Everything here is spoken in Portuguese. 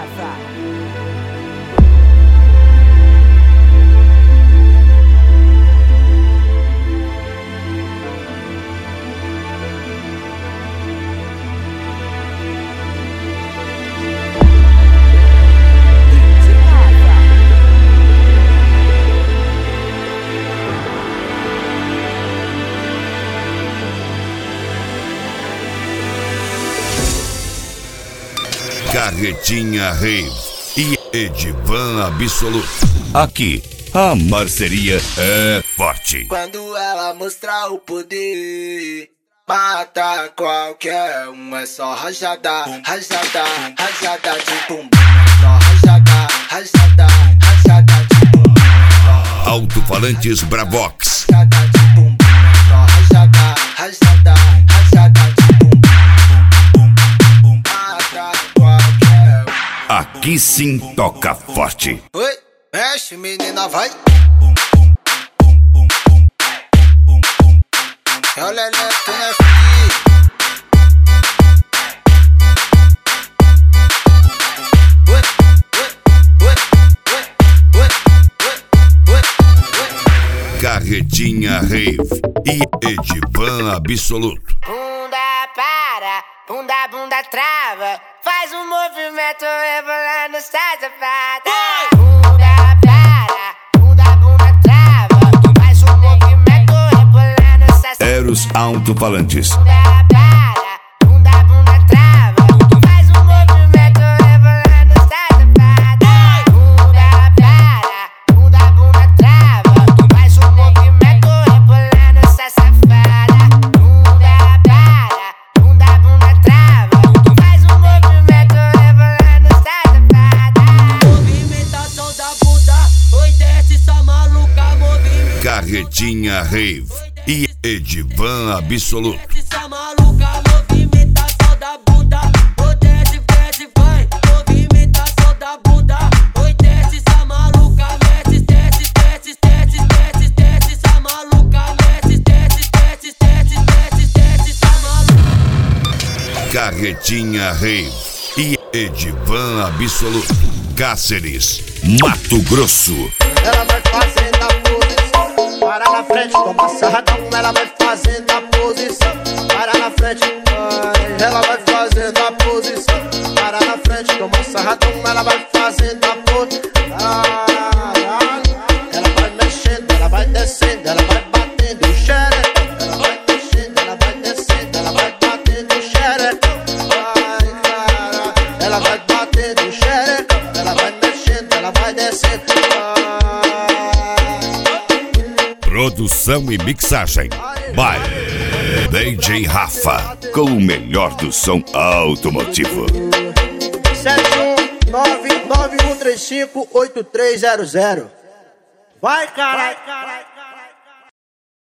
Carretinha Rave e Edivan Absoluto. Aqui, a parceria é forte. Quando ela mostrar o poder, mata qualquer um. É só rajada, rajada, rajada de bumbum. É só rajada, rajada, rajada de bumbum. Alto-falantes Bravox. Rajada de bumbum. É só rajada, rajada, rajada de bumbum. Aqui sim toca forte. Oi, mexe menina, vai. É o Leleto, né, filho? Oi, oi, oi, oi, oi, oi. Carretinha Rave e Edivan Absoluto. Bunda para, bunda trava. Faz um movimento rebolando essa safada. Bunda para, bunda trava. Faz um movimento rebolando essa safada. Eros Alto-falantes. Bunda para, bunda trava. Faz um movimento rebolando essa safada. Bunda para, bunda trava. Faz um movimento rebolando essa safada. Bunda para, bunda trava. Faz um movimento rebolando essa safada. Movimentação da bunda, oi desce essa maluca, movimentação. Carretinha Rave e Edivan Absoluto. Essa maluca, movimentação da bunda, oi desce, desce, vai. Movimentação da bunda, oi desce essa maluca, desce, desce, desce, desce, desce, desce essa maluca, desce, desce, desce, desce, desce, desce essa maluca. Carretinha Rave e Edivan Absoluto. Cáceres, Mato Grosso. Ela vai fazendo a posição, para na frente, toma sarradão. Ela vai fazendo a posição, para na frente. Ela vai fazendo a posição, para na frente, toma sarradão. Ela vai fazendo a posição. Ela vai mexendo, ela vai descendo, ela vai batendo o xeretão. Ela vai mexendo, ela vai descendo, ela vai batendo o xeretão. Ela vai batendo o xeretão. Ela vai mexendo, ela vai descendo. Produção e mixagem by DJ Rafa, com o melhor do som automotivo. 71991358300. Vai, caralho.